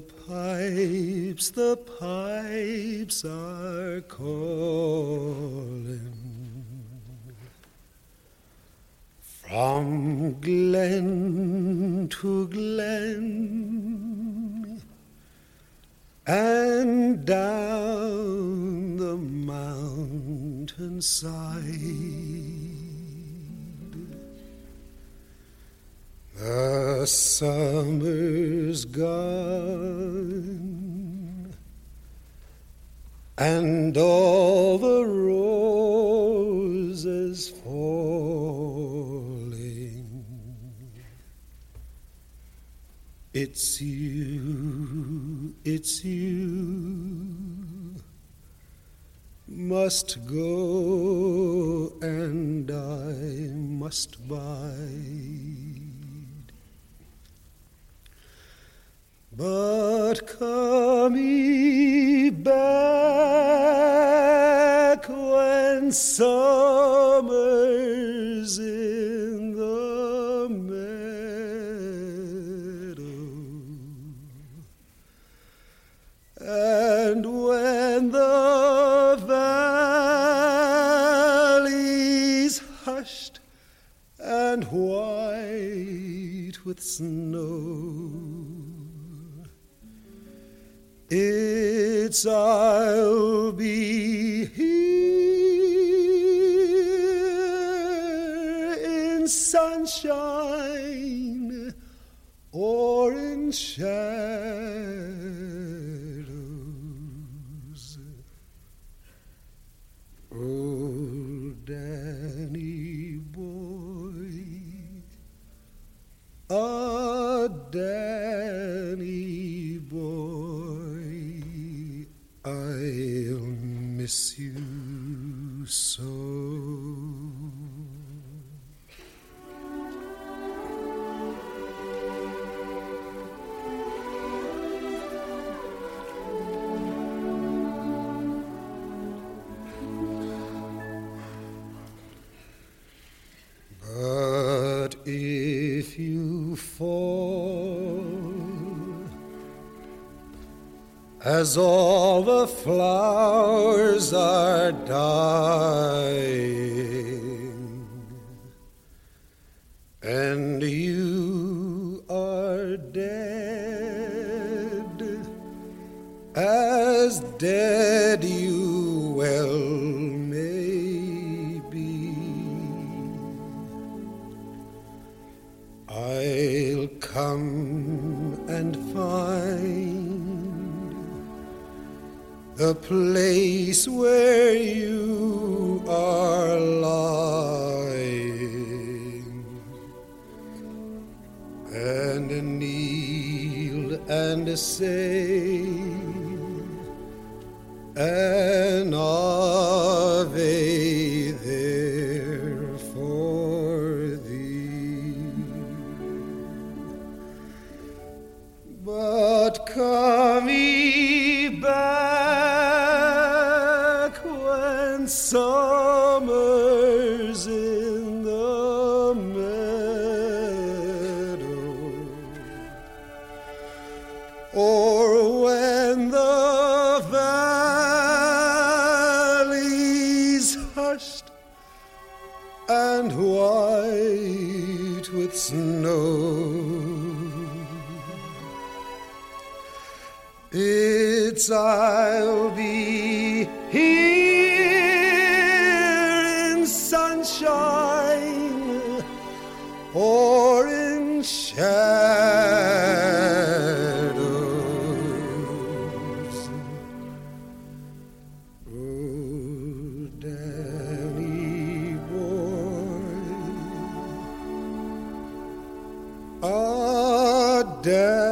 the pipes are calling from glen to glen and down the mountainside. The summer's gone, and all the roses falling. It's you must go, and I must bide. But come ye back when summer's in the meadow, and when the valley's hushed and white with snow. I'll be here in sunshine or in shadows. Oh, Danny boy, ah, Danny boy, I'll miss you so. But if you fall as all the flowers are dying, and you are dead, as dead you well may be, I'll come and find the place where you are lying, and kneel and say an Ave there for thee. But come ye back when summer's in the meadow, or when the valley's hushed and white with snow. I'll be here in sunshine or in shadows. Oh, Danny boy, ah, Danny.